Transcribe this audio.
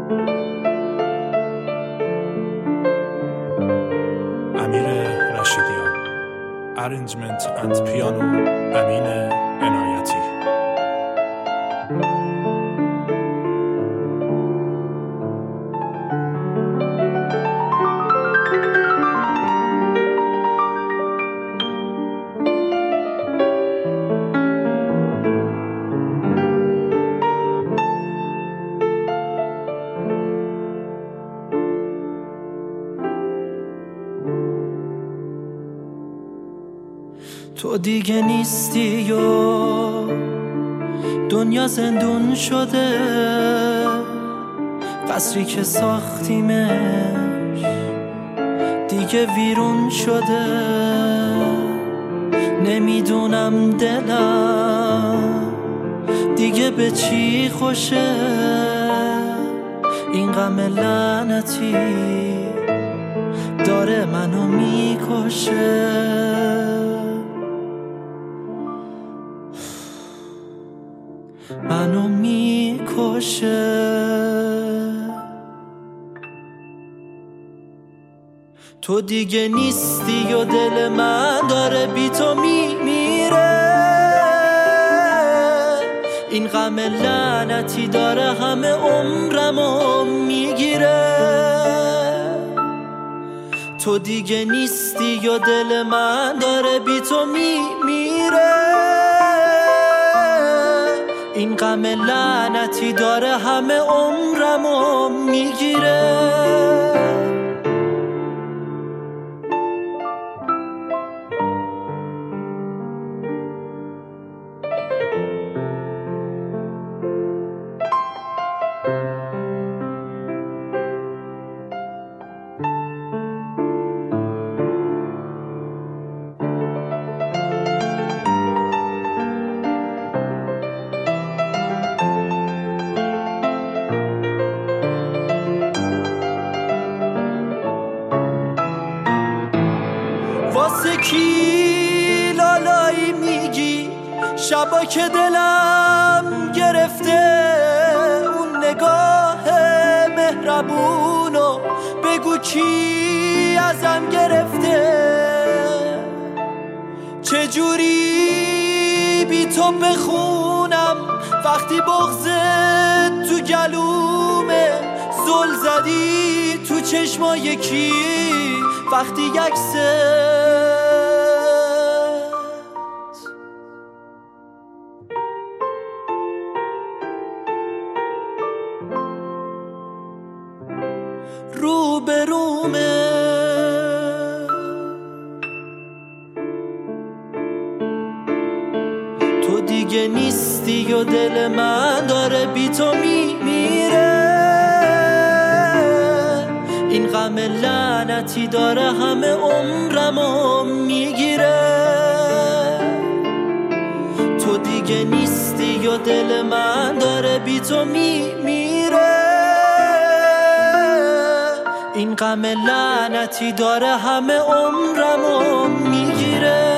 Arrangement and piano امین عنایتی. تو دیگه نیستی و دنیا زندون شده، قصری که ساختیمش دیگه ویرون شده. نمیدونم دلم دیگه به چی خوشه، این غم لعنتی داره منو میکشه. منو میکشه. تو دیگه نیستی و دل من داره بی تو میمیره. این غم لعنتی داره همه عمرمو میگیره. تو دیگه نیستی و دل من داره بی تو میمیره. این غم لعنتی داره همه عمرمو میگیره. واسه کی لالایی میگی شبا که دلم گرفته؟ اون نگاه مهربونو بگو کی ازم گرفته؟ چجوری بی تو بخونم وقتی بغضت تو گلومه؟ زل زدی تو چشمای کی وقتی یکسه رو به رومه؟ تو دیگه نیستی و دل من داره بی تو میمیره. این غم لعنتی داره همه عمرمو میگیره. تو دیگه نیستی و دل من داره بی تو میمیره. این غم لعنتی داره همه عمرمو میگیره.